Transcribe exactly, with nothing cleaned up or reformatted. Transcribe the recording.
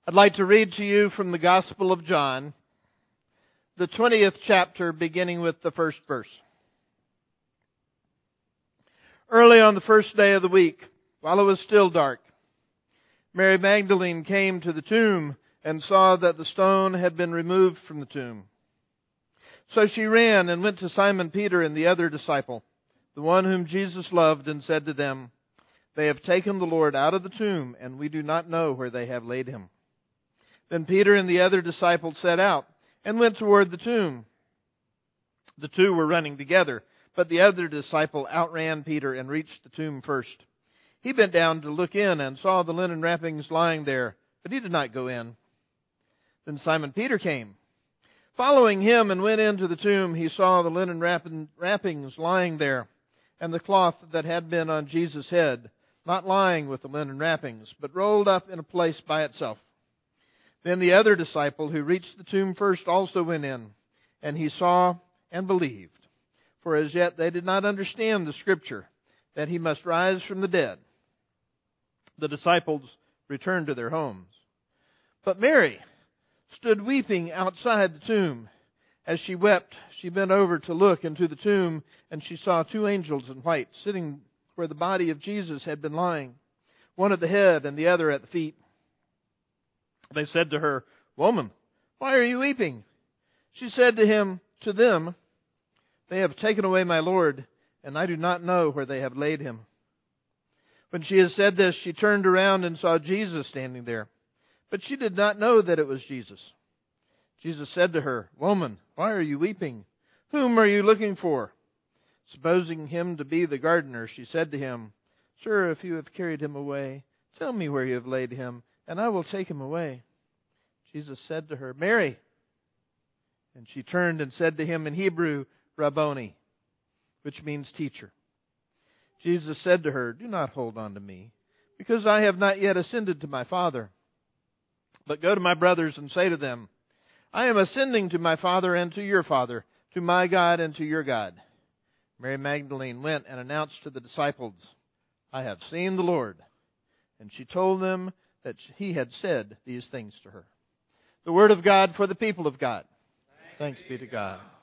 I'd like to read to you from the Gospel of John, the twentieth chapter, beginning with the first verse. Early on the first day of the week, while it was still dark, Mary Magdalene came to the tomb and saw that the stone had been removed from the tomb. So she ran and went to Simon Peter and the other disciple, the one whom Jesus loved, and said to them, "They have taken the Lord out of the tomb, and we do not know where they have laid him." Then Peter and the other disciple set out and went toward the tomb. The two were running together, but the other disciple outran Peter and reached the tomb first. He bent down to look in and saw the linen wrappings lying there, but he did not go in. Then Simon Peter came. Following him and went into the tomb, he saw the linen wrappings lying there, and the cloth that had been on Jesus' head, not lying with the linen wrappings, but rolled up in a place by itself. Then the other disciple who reached the tomb first also went in, and he saw and believed. For as yet they did not understand the scripture, that he must rise from the dead. The disciples returned to their homes. But Mary stood weeping outside the tomb. As she wept, she bent over to look into the tomb, and she saw two angels in white sitting where the body of Jesus had been lying, one at the head and the other at the feet. They said to her, "Woman, why are you weeping?" She said to him, to them, "They have taken away my Lord, and I do not know where they have laid him." When she had said this, she turned around and saw Jesus standing there, but she did not know that it was Jesus. Jesus said to her, "Woman, why are you weeping? Whom are you looking for?" Supposing him to be the gardener, she said to him, "Sir, if you have carried him away, tell me where you have laid him, and I will take him away." Jesus said to her, "Mary." And she turned and said to him in Hebrew, "Rabboni," which means teacher. Jesus said to her, "Do not hold on to me, because I have not yet ascended to my Father. But go to my brothers and say to them, I am ascending to my Father and to your Father, to my God and to your God." Mary Magdalene went and announced to the disciples, "I have seen the Lord." And she told them that he had said these things to her. The word of God for the people of God. Thanks be to God.